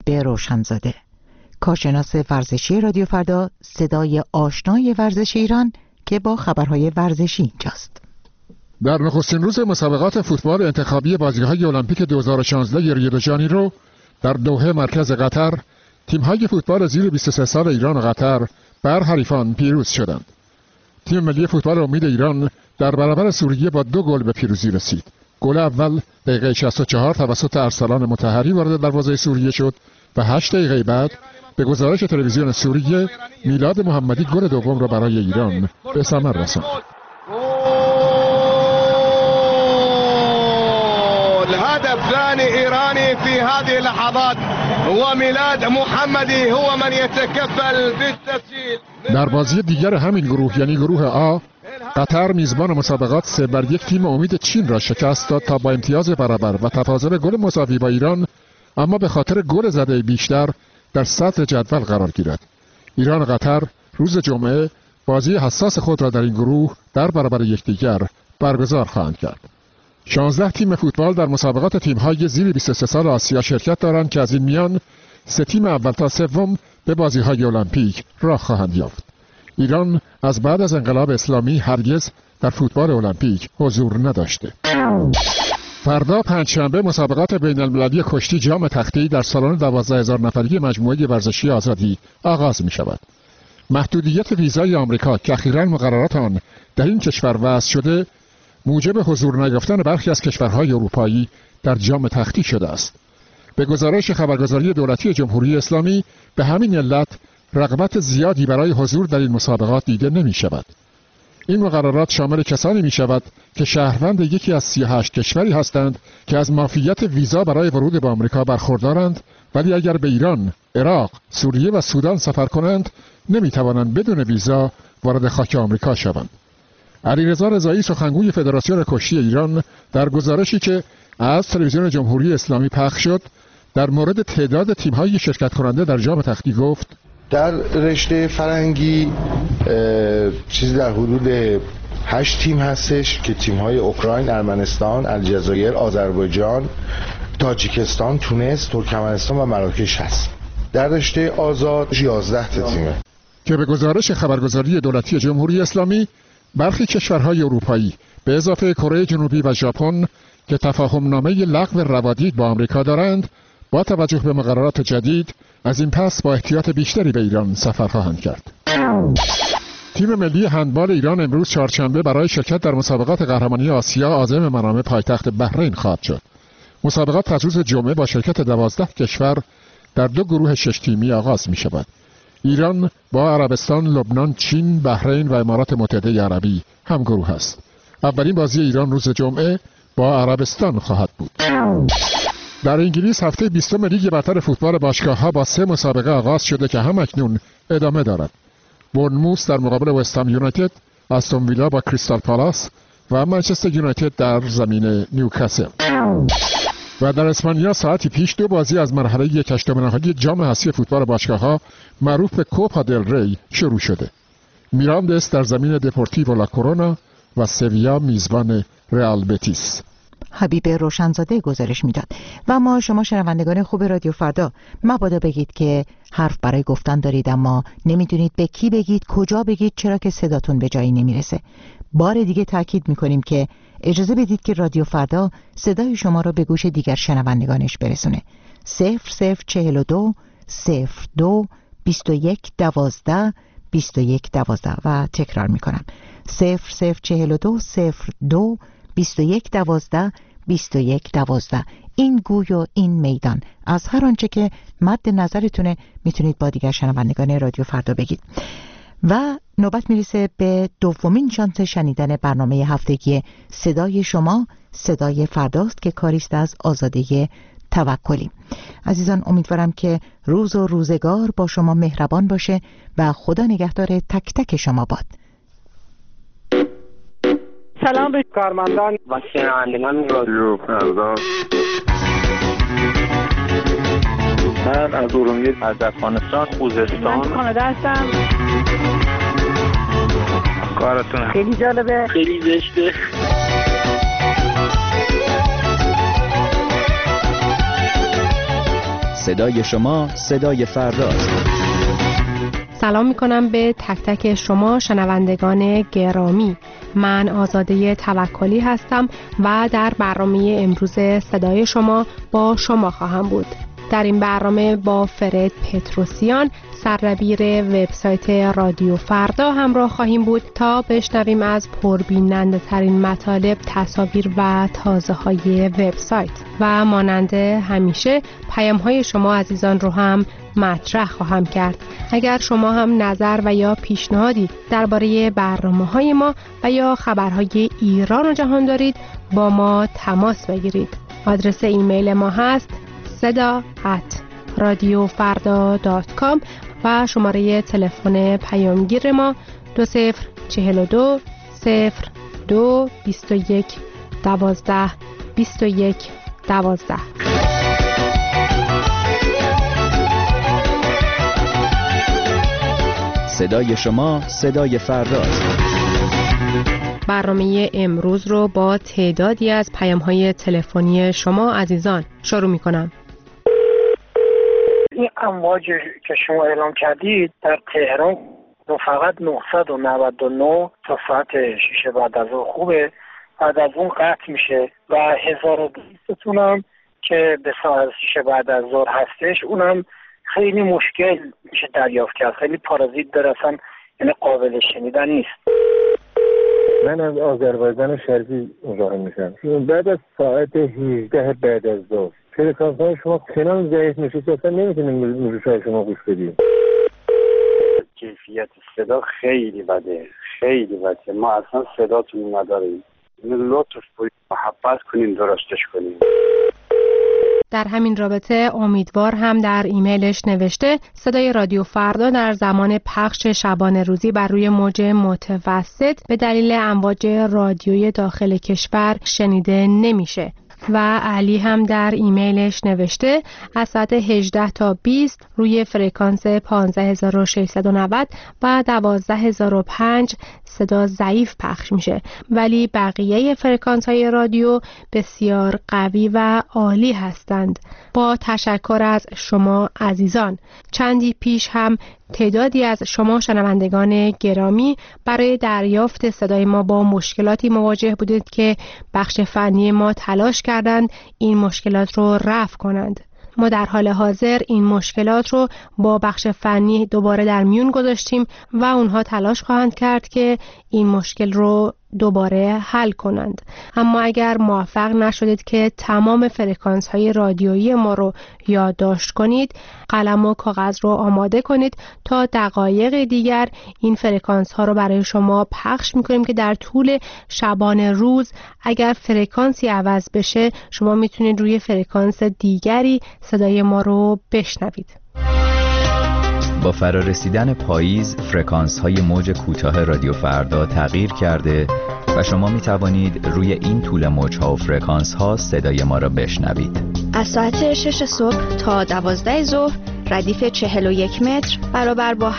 به روشنزاده، کارشناس ورزشی رادیو فردا، صدای آشنای ورزش ایران که با خبرهای ورزشی اینجاست. در نخستین روز مسابقات فوتبال انتخابی بازی‌های المپیک 2016 ریو د ژانیرو در دوحه مرکز قطر، تیم‌های فوتبال زیر 23 سال ایران و قطر بر حریفان پیروز شدند. تیم ملی فوتبال امید ایران در برابر سوریه با 2 گل به پیروزی رسید. گل اول دقیقه 64 توسط ارسلان مطهری وارد دروازه سوریه شد و 8 دقیقه بعد به گزارش تلویزیون سوریه میلاد محمدی گل دوم را برای ایران به ثمر رساند. هدف ثاني إيراني في هذه اللحظات وميلاد محمدي هو من يتكفل بالتسجيل. در بازی دیگر همین گروه یعنی گروه آ، قطر میزبان مسابقات 3-1 تیم امید چین را شکست داد تا با امتیاز برابر و تفاضل گل مساوی با ایران، اما به خاطر گل زده بیشتر در صدر جدول قرار گیرد. ایران و قطر روز جمعه بازی حساس خود را در این گروه در برابر یکدیگر برگزار خواهند کرد. 16 تیم فوتبال در مسابقات تیم‌های زیر 23 سال آسیا شرکت دارند که از این میان 3 تیم اول تا سوم به بازی‌های المپیک راه خواهند یافت. ایران از بعد از انقلاب اسلامی هرگز در فوتبال المپیک حضور نداشته. فردا پنجشنبه مسابقات بین‌المللی کشتی جام تختی در سالن 12000 نفری مجموعه ورزشی آزادی آغاز می‌شود. محدودیت ویزای آمریکا که اخیراً مقررات آن در این کشور وضع شده، موجب حضور نیافتن برخی از کشورهای اروپایی در جام تختی شده است. به گزارش خبرگزاری دولتی جمهوری اسلامی به همین علت رغبت زیادی برای حضور در این مسابقات دیده نمی شود. این مقررات شامل کسانی می شود که شهروند یکی از 38 کشوری هستند که از معافیت ویزا برای ورود به آمریکا برخوردارند، ولی اگر به ایران، عراق، سوریه و سودان سفر کنند نمی توانند بدون ویزا وارد خاک آمریکا شوند. علیرضا رضایی سخنگوی فدراسیون کشتی ایران در گزارشی که از تلویزیون جمهوری اسلامی پخش شد در مورد تعداد تیم‌های شرکت کننده در جام تختی گفت: در رشته فرنگی چیزی در حدود 8 تیم هستش که تیم‌های اوکراین، ارمنستان، الجزایر، آذربایجان، تاجیکستان، تونس، ترکمنستان و مراکش هست. در رشته آزاد 11 تا تیمه که به گزارش خبرگزاری دولتی جمهوری اسلامی برخی کشورهای اروپایی به اضافه کره جنوبی و ژاپن که تفاهمنامه لغو روادید با آمریکا دارند، با توجه به مقررات جدید از این پس با احتیاط بیشتری به ایران سفر خواهند کرد. تیم ملی هندبال ایران امروز چهارشنبه برای شرکت در مسابقات قهرمانی آسیا عازم منامه پایتخت بحرین خواهد شد. مسابقات در روز جمعه با شرکت 12 کشور در 2 گروه 6 تیمی آغاز می شود. ایران با عربستان، لبنان، چین، بحرین و امارات متحده عربی هم گروه است. اولین بازی ایران روز جمعه با عربستان خواهد بود. در انگلیس هفته 20 لیگ برتر فوتبال باشگاه‌ها با 3 مسابقه آغاز شده که هم اکنون ادامه دارد. بورنموث در مقابل وستهم یونایتد، استون ویلا با کریستال پالاس و منچستر یونایتد در زمین نیوکاسل. و در اسپانیا ساعتی پیش 2 بازی از مرحله 1/8 نهایی جام حذفی فوتبال باشگاه‌ها معروف به کوپا دل ری شروع شده. میراندس در زمین دپورتیو لا کرونا و سویا میزبان رئال بتیس. حبیب روشنزاده گزارش میداد. و ما شما شنوندگان خوب رادیو فردا مبادا بگید که حرف برای گفتن دارید اما نمیدونید به کی بگید، کجا بگید، چرا که صداتون به جایی نمیرسه. بار دیگه تاکید میکنیم که اجازه بدید که رادیو فردا صدای شما را به گوش دیگر شنوندگانش برسونه. 0042 02 21 12 21 12 و تکرار میکنم 0042 02 21 12 21 12. این گوی و این میدان از هر آنچه که مد نظرتونه میتونید با دیگر شنوندگان رادیو فردا بگید. و نوبت میرسه به دومین شانس شنیدن برنامه هفتگی صدای شما، صدای فرداست که کاریست از آزاده توکلی. عزیزان، امیدوارم که روز و روزگار با شما مهربان باشه و خدا نگهدار تک تک شما باد. سلام به کارمندان و شنوندگان رادیو فردا. من از ارومیه، از افغانستان، خوزستان. من کانادا هستم. کارتون خیلی جالبه، خیلی زشته. صدای شما صدای فرداست. سلام میکنم به تک تک شما شنوندگان گرامی. من آزاده توکلی هستم و در برنامه امروز صدای شما با شما خواهم بود. در این برنامه با فرد پتروسیان سردبیر وبسایت رادیو فردا همراه خواهیم بود تا بشنویم از پربیننده ترین مطالب، تصاویر و تازه های وبسایت و مانند همیشه پیام های شما عزیزان رو هم مطرح خواهم کرد. اگر شما هم نظر و یا پیشنهادی درباره برنامه‌های ما و یا خبرهای ایران و جهان دارید با ما تماس بگیرید. آدرس ایمیل ما هست seda@radiofarda.com و شماره تلفن پیامگیر ما 2042 02 21 12 21 12. صدای شما صدای فرداست. برنامه امروز رو با تعدادی از پیام‌های تلفنی شما عزیزان شروع می‌کنم. این امواج که شما اعلام کردید در تهران فقط 999 تا ساعت 6 بعد از ظهر خوبه، بعد از اون قطع میشه و 1200 تونم که به ساعت 6 بعد از ظهر هستش اونم خیلی مشکل میشه دریافت کرد، خیلی پارازیت داره، اصلا یعنی قابل شنیدن نیست. من از آذربایجان شرقی مزاحم میشم. بعد از ساعت 18 بعد از ظهر فرکانس‌های شما چنان ضعیف میشه که اصلا نمیتونیم موزیکای شما گوش بدیم. کیفیت صدا خیلی بده، خیلی بده. ما اصلا صداتون نداریم. لطف کنید محبت کنین درستش کنین. در همین رابطه امیدوار هم در ایمیلش نوشته صدای رادیو فردا در زمان پخش شبانه روزی بر روی موج متوسط به دلیل امواج رادیویی داخل کشور شنیده نمیشه. و علی هم در ایمیلش نوشته از ساعت 18 تا 20 روی فرکانس 15690 و 12005 صدا ضعیف پخش میشه، ولی بقیه فرکانس های رادیو بسیار قوی و عالی هستند. با تشکر از شما عزیزان. چندی پیش هم تعدادی از شما شنوندگان گرامی برای دریافت صدای ما با مشکلاتی مواجه بودید که بخش فنی ما تلاش کردند این مشکلات رو رفع کنند. ما در حال حاضر این مشکلات رو با بخش فنی دوباره در میون گذاشتیم و اونها تلاش خواهند کرد که این مشکل رو دوباره حل کنند. اما اگر موفق نشدید که تمام فرکانس های رادیویی ما رو یادداشت کنید، قلم و کاغذ رو آماده کنید تا دقایق دیگر این فرکانس ها رو برای شما پخش میکنیم که در طول شبانه روز اگر فرکانسی عوض بشه شما میتونید روی فرکانس دیگری صدای ما رو بشنوید. با فرارسیدن پاییز فرکانس‌های موج کوتاه رادیو فردا تغییر کرده و شما می توانید روی این طول موج‌ها و فرکانس‌ها صدای ما را بشنوید. از ساعت 6 صبح تا 12 ظهر ردیف 41 متر برابر با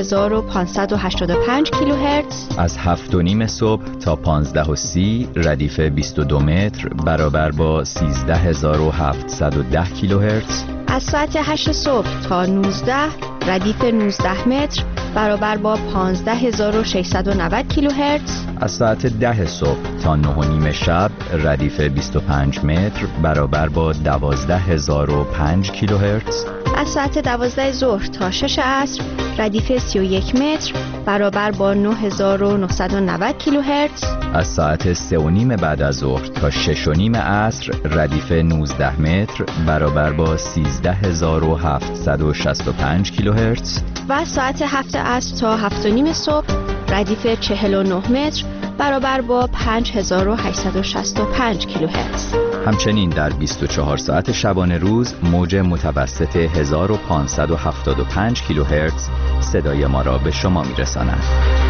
7585 کیلوهرتز. از 7:30 صبح تا 15:30 ردیف 22 متر برابر با 13710 کیلوهرتز. از ساعت 8 صبح تا 19 ردیف 19 متر برابر با 15690 کیلوهرتز. از ساعت 10 صبح تا 9:30 شب ردیف 25 متر برابر با 12005 کیلوهرتز. از ساعت 12 ظهر تا 6 عصر ردیف 31 متر برابر با 9990 کیلوهرتز. از ساعت 3:30 بعد از ظهر تا 6:30 عصر ردیف 19 متر برابر با 13765 کیلوهرتز. و ساعت 7 عصر تا 7:30 صبح ردیف 49 متر برابر با 5865 کیلوهرتز. همچنین در 24 ساعت شبانه روز موج متوسط 1575 کیلوهرتز صدای ما را به شما میرساند.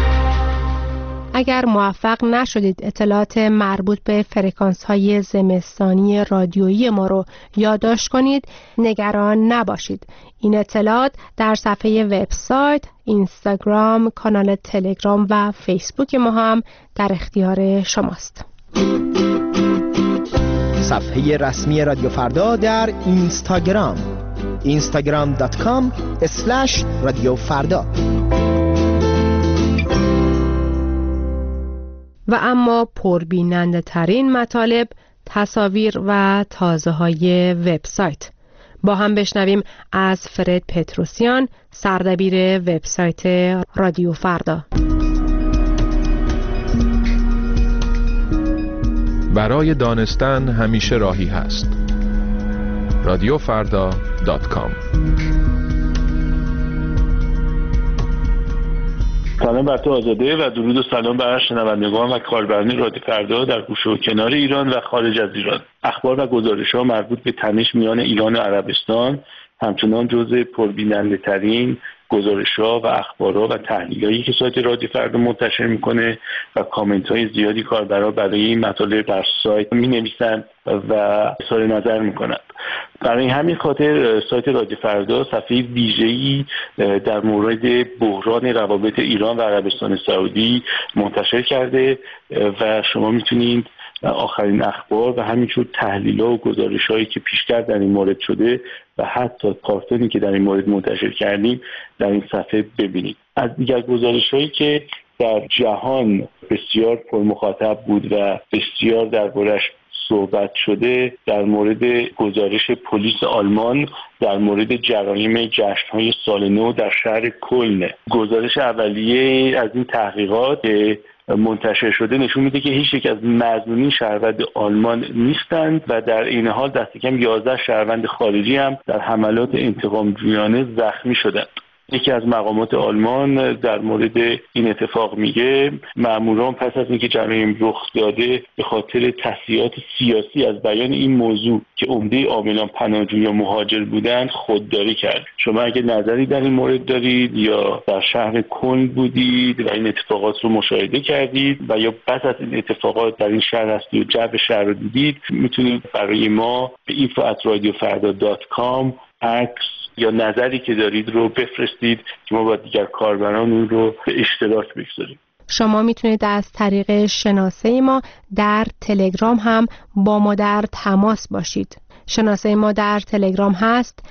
اگر موفق نشدید اطلاعات مربوط به فرکانس‌های زمستانی رادیویی ما رو یادداشت کنید، نگران نباشید. این اطلاعات در صفحه وبسایت، اینستاگرام، کانال تلگرام و فیسبوک ما هم در اختیار شماست. صفحه رسمی رادیو فردا در اینستاگرام instagram.com/radiofrda. و اما پربیننده ترین مطالب، تصاویر و تازه های وبسایت. با هم بشنویم از فرد پتروسیان، سردبیر وبسایت رادیو فردا. برای دانستن همیشه راهی هست. radiofrda.com. سلام بر تو آزاده و درود و سلام بر شنوندگان و کاربران رادیو فردا در گوشه و کنار ایران و خارج از ایران. اخبار و گزارش‌ها مربوط به تنش میان ایران و عربستان همچنان جزء پربیننده ترین گزارش‌ها و اخبارها و تحلیل‌هایی که سایت رادیو فردا منتشر میکنه و کامنت‌های زیادی کاربران برای این مطالب بر سایت می‌نویسند و اظهار نظر میکنند. برای همین خاطر سایت رادیو فردا صفحه ویژه‌ای در مورد بحران روابط ایران و عربستان سعودی منتشر کرده و شما میتونید آخرین اخبار و همینجور تحلیل‌ها و گزارش‌هایی که پیشتر در این مورد شده و حتی کارتونی که در این مورد منتشر کردیم در این صفحه ببینید. از دیگر گزارش‌هایی که در جهان بسیار پرمخاطب بود و بسیار دربارش صحبت شده، در مورد گزارش پلیس آلمان در مورد جرایم جشن‌های سال نو در شهر کلن. گزارش اولیه از این تحقیقات منتشر شده نشون میده که هیچ یک از مظنونین شهروند آلمان نیستند و در این حال دست کم 11 شهروند خارجی هم در حملات انتقام جویانه زخمی شدند. یکی از مقامات آلمان در مورد این اتفاق میگه ماموران پس از اینکه جرایم رخ داده به خاطر تصحیحات سیاسی از بیان این موضوع که عمده عاملان پناهجو یا مهاجر بودند خودداری کرد. شما اگه نظری در این مورد دارید یا در شهر کلن بودید و این اتفاقات رو مشاهده کردید و یا پس از این اتفاقات در این شهر هستید و جو شهر رو دیدید، میتونید برای ما به info@radiofarda.com عکس یا نظری که دارید رو بفرستید که ما با دیگر کاربران اون رو به اشتراک بگذاریم. شما میتونید از طریق شناسه ما در تلگرام هم با ما در تماس باشید. شناسه ما در تلگرام هست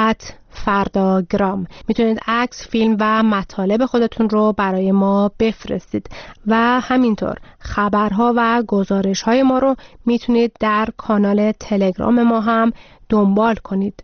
@فرdagram. میتونید عکس، فیلم و مطالب خودتون رو برای ما بفرستید و همینطور خبرها و گزارش‌های ما رو میتونید در کانال تلگرام ما هم دنبال کنید.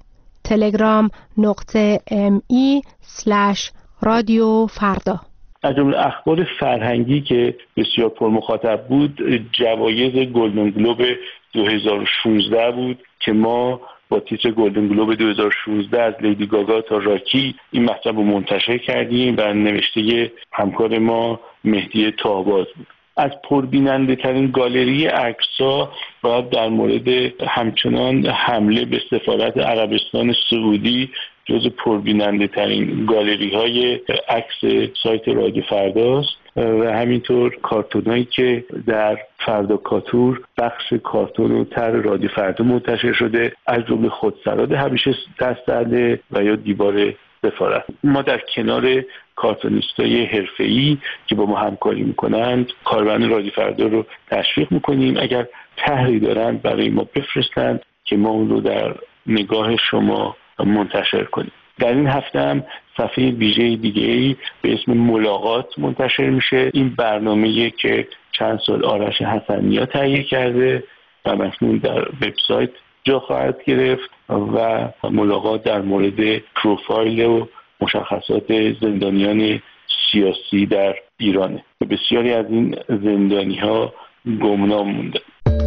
telegram.me/رادیو فردا. از جمله اخبار فرهنگی که بسیار پرمخاطب بود، جوایز گلدن گلوب 2016 بود که ما با تیتر گلدن گلوب 2016 از لیدی گاگا تا راکی این مطلب رو منتشر کردیم و نوشته همکار ما مهدی تاهباز بود. از پربیننده ترین گالری عکس‌ها باید در مورد همچنان حمله به سفارت عربستان سعودی جز پربیننده ترین گالری های عکس سایت رادیو فرداست و همینطور کارتونایی که در فردا کاتور بخش کارتون و طرح رادیو فردا منتشر شده، از جمله خودسراد همیشه دست‌زده و یا دیوار سفارت. ما در کنار کارتونیستای حرفه‌ای که با ما همکاری میکنند کاربران رادیو فردا رو تشویق میکنیم اگر طرحی دارند برای ما بفرستند که ما اون رو در نگاه شما منتشر کنیم. در این هفته هم صفحه ویژه دیگه‌ای به اسم ملاقات منتشر میشه. این برنامه‌ای که چند سال آرش حسنی‌ها تهیه کرده و مکنون در وبسایت جا خواهد گرفت و ملاقات در مورد پروفایل و مشخصات زندانیان سیاسی در ایرانه. بسیاری از این زندانی‌ها گمنام مونده.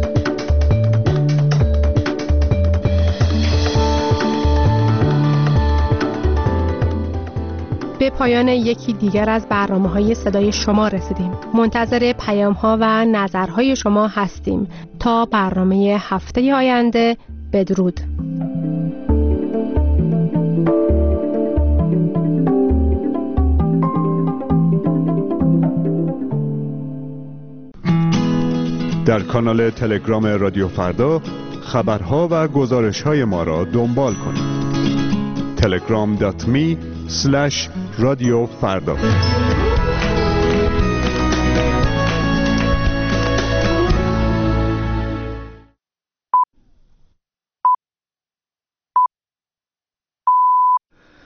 به پایان یکی دیگر از برنامه‌های صدای شما رسیدیم. منتظر پیام‌ها و نظرهای شما هستیم. تا برنامه هفته آینده، بدرود. در کانال تلگرام رادیو فردا خبرها و گزارش‌های ما را دنبال کنید. telegram.me/رادیو فردا.